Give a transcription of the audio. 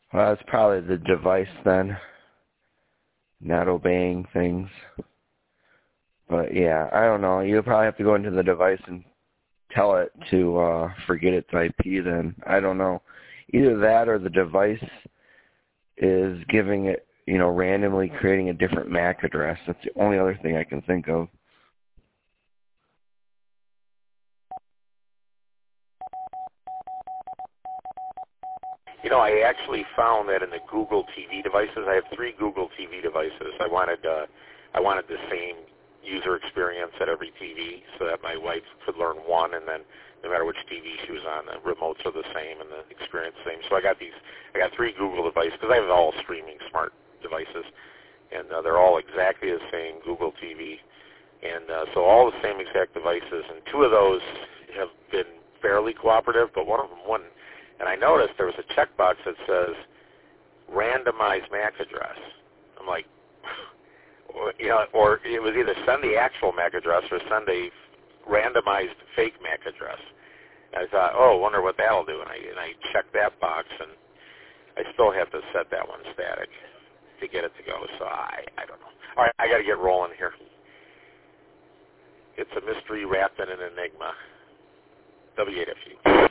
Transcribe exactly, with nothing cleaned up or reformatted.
Well, it's probably the device then, not obeying things. But yeah, I don't know. You'll probably have to go into the device and tell it to uh, forget its I P then. I don't know. Either that or the device is giving it, you know, randomly creating a different M A C address. That's the only other thing I can think of. You know, I actually found that in the Google T V devices, I have three Google T V devices. I wanted uh, I wanted the same user experience at every T V so that my wife could learn one, and then no matter which T V she was on, the remotes are the same and the experience the same. So I got these, I got three Google devices because I have all streaming smart devices, and uh, they're all exactly the same Google T V, and uh, so all the same exact devices. And two of those have been fairly cooperative, but one of them wouldn't. And I noticed there was a checkbox that says randomize M A C address. I'm like, or, you know, or it was either send the actual M A C address or send a randomized fake M A C address. And I thought, oh, I wonder what that'll do. And I and I checked that box, and I still have to set that one static to get it to go. So I I don't know. All right, I got to get rolling here. It's a mystery wrapped in an enigma. W eight F U.